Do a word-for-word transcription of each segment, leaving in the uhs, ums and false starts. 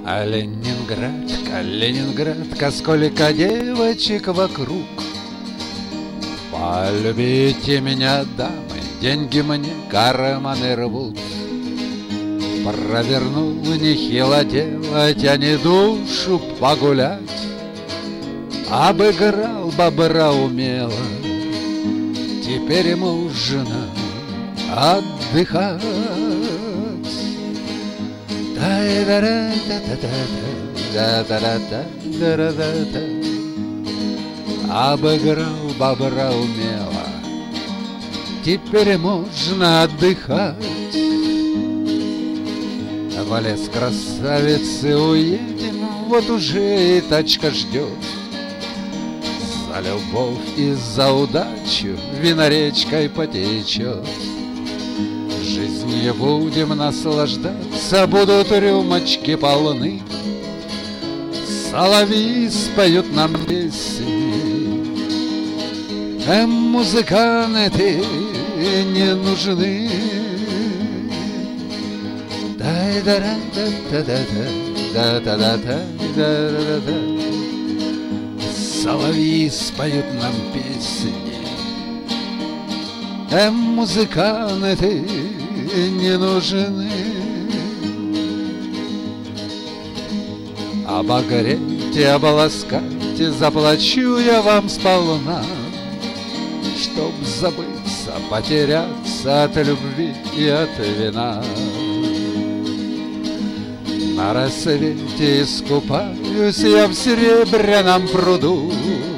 А Ленинград, Калининград, сколько девочек вокруг. Полюбите меня, дамы, деньги мне карманы рвут. Провернул нехило делать, а не душу погулять. Обыграл бобра умело, теперь можно отдыхать. Обыграл бобра умело, теперь можно отдыхать. В лес красавицы уедем, вот уже и тачка ждет. За любовь и за удачу вина речкой потечет. Жизнью будем наслаждаться, будут рюмочки полны. Соловьи споют нам песни, а музыканты не нужны. Соловьи споют нам песни, а музыканты не нужны. Обогрейте, обласкайте, заплачу я вам сполна, чтоб забыться, потеряться от любви и от вина. На рассвете искупаюсь я в серебряном пруду,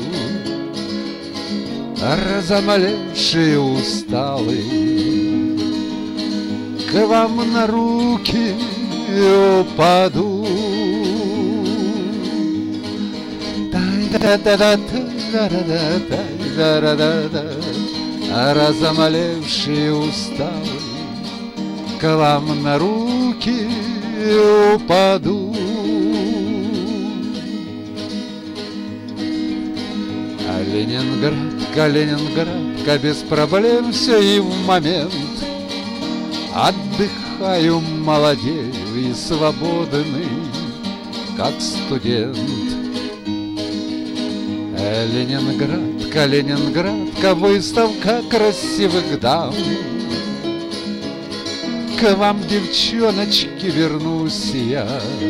разомлевший и усталый, к вам на руки упаду. Разомлевший и усталый, к вам на руки упаду. А Ленинград, Калининград, без проблем все и в момент. Отдыхаю, молодею и свободный, как студент. А Ленинград, Калининград, выставка красивых дам. К вам, девчоночки, вернусь я,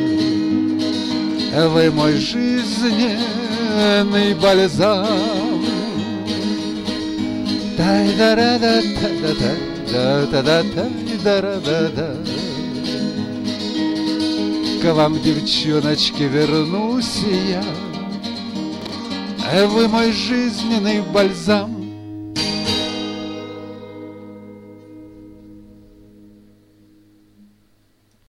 вы мой жизненный бальзам. К вам, девчоночки, вернусь я, вы мой жизненный бальзам.